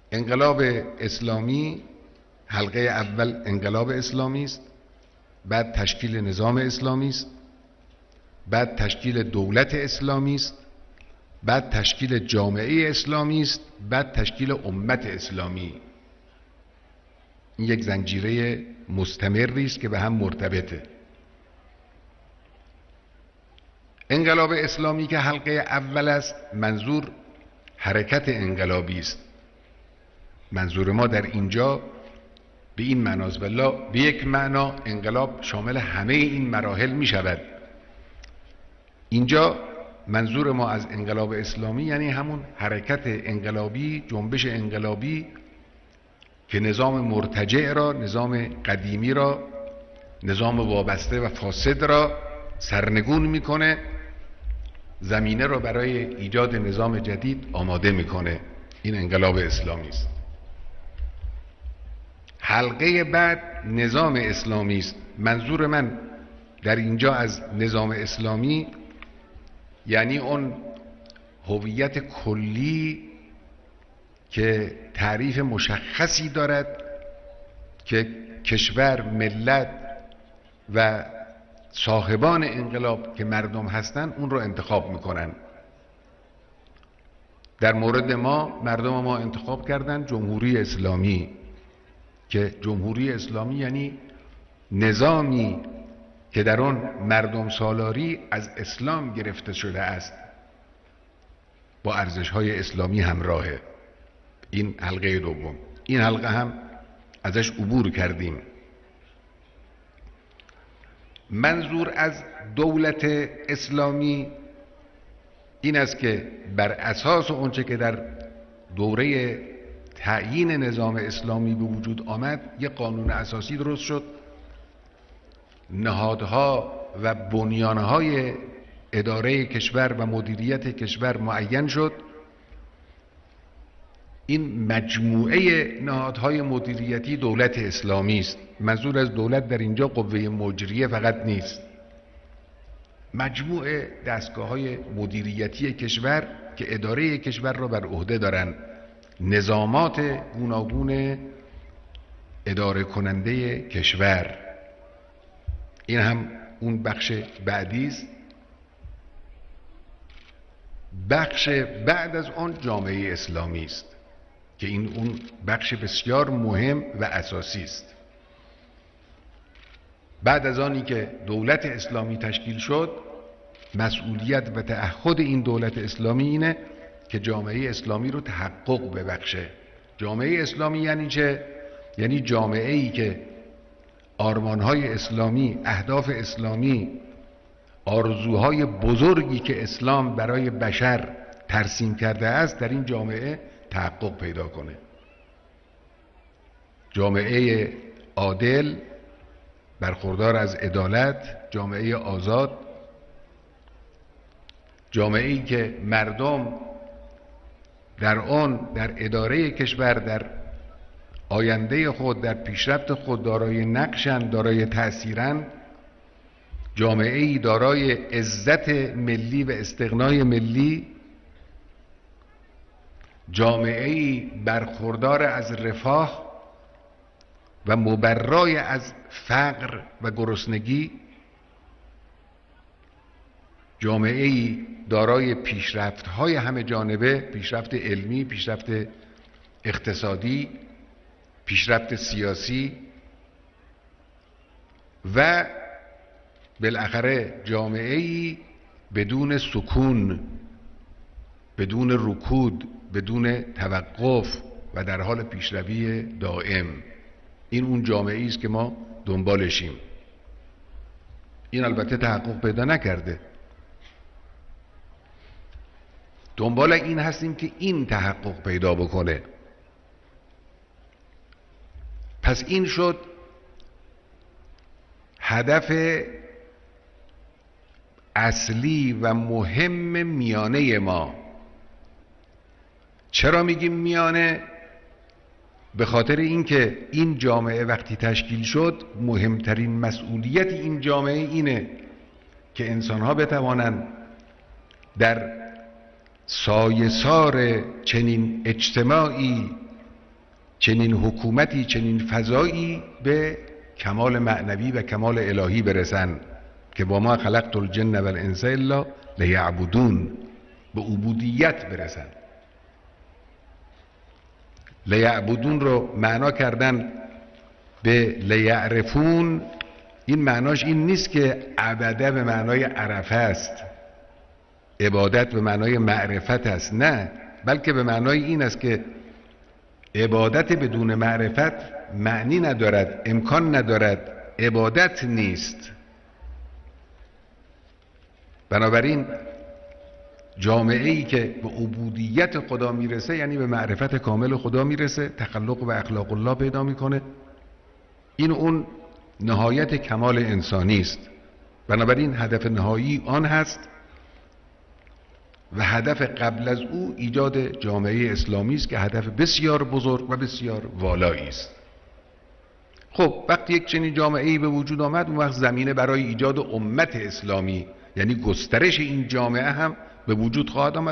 انقلاب اسلامی حلقه اول انقلاب اسلامی است، بعد تشکیل نظام اسلامی است، بعد تشکیل دولت اسلامی است، بعد تشکیل جامعه اسلامی است، بعد تشکیل امت اسلامی. این یک زنجیره مستمری است که به هم مرتبطه. انقلاب اسلامی که حلقه اول است، منظور حرکت انقلابی است. منظور ما در اینجا به این معناست، والله به یک معنا انقلاب شامل همه این مراحل می شود. اینجا منظور ما از انقلاب اسلامی یعنی همون حرکت انقلابی، جنبش انقلابی که نظام مرتجع را، نظام قدیمی را، نظام وابسته و فاسد را سرنگون میکنه، زمینه را برای ایجاد نظام جدید آماده میکنه. این انقلاب اسلامی است. حلقه بعد نظام اسلامی است. منظور من در اینجا از نظام اسلامی یعنی اون هویت کلی که تعریف مشخصی دارد که کشور، ملت و صاحبان انقلاب که مردم هستند اون رو انتخاب میکنن. در مورد ما، مردم ما انتخاب کردن جمهوری اسلامی، که جمهوری اسلامی یعنی نظامی که در آن مردم سالاری از اسلام گرفته شده است، با ارزش‌های اسلامی همراهه. این حلقه دوم. این حلقه هم ازش عبور کردیم. منظور از دولت اسلامی این است که بر اساس اونچه که در دوره تعیین نظام اسلامی به وجود آمد، یک قانون اساسی درست شد، نهادها و بنیانهای اداره کشور و مدیریت کشور معین شد. این مجموعه نهادهای مدیریتی دولت اسلامی است. منظور از دولت در اینجا قوه مجریه فقط نیست، مجموعه دستگاه‌های مدیریتی کشور که اداره کشور را بر عهده دارند، نظامات گوناگون اداره کننده کشور. این هم اون بخش بعدی است. بخش بعد از آن جامعه اسلامی است که این اون بخش بسیار مهم و اساسی است. بعد از آنی که دولت اسلامی تشکیل شد، مسئولیت و تعهد این دولت اسلامی اینه که جامعه اسلامی رو تحقق ببخشه. جامعه اسلامی یعنی چه؟ یعنی جامعه ای که آرمانهای اسلامی، اهداف اسلامی، آرزوهای بزرگی که اسلام برای بشر ترسیم کرده است در این جامعه تحقق پیدا کنه. جامعه عادل، برخوردار از عدالت، جامعه آزاد، جامعه ای که مردم در آن، در اداره کشور، در آینده خود، در پیشرفت خود دارای نقشند، دارای تأثیرند، جامعه ای دارای عزت ملی و استقنای ملی، جامعه ای برخوردار از رفاه و مبرای از فقر و گرسنگی، جامعه ای دارای پیشرفت‌های همه جانبه، پیشرفت علمی، پیشرفت اقتصادی، پیشرفت سیاسی و بالاخره جامعه ای بدون سکون، بدون رکود، بدون توقف و در حال پیشروی دائم. این اون جامعه است که ما دنبالشیم. این البته تحقق پیدا نکرده. دنبال این هستیم که این تحقق پیدا بکنه. پس این شد هدف اصلی و مهم میانه ما. چرا میگیم میانه؟ به خاطر اینکه این جامعه وقتی تشکیل شد، مهمترین مسئولیت این جامعه اینه که انسانها بتوانند در سایه‌سار چنین اجتماعی چنین حکومتی، چنین فضایی به کمال معنوی و کمال الهی برسن که با ما خلقت الجن و الانس الا لیعبدون، به عبودیت برسن. لیعبدون رو معنا کردن به لیعرفون. این معناش این نیست که عبده به معنای عرفه است، عبادت به معنای معرفت است، نه، بلکه به معنای این است که عبادت بدون معرفت معنی ندارد، امکان ندارد، عبادت نیست. بنابراین جامعه ای که به عبودیت خدا میرسه یعنی به معرفت کامل خدا میرسه، تخلق و اخلاق الله پیدا میکنه. این اون نهایت کمال انسانی است. بنابراین هدف نهایی آن هست و هدف قبل از او ایجاد جامعه اسلامی است که هدف بسیار بزرگ و بسیار والایی است. خب وقتی یک چنین جامعه‌ای به وجود آمد، اون وقت زمینه برای ایجاد امت اسلامی یعنی گسترش این جامعه هم به وجود خواهد آمد.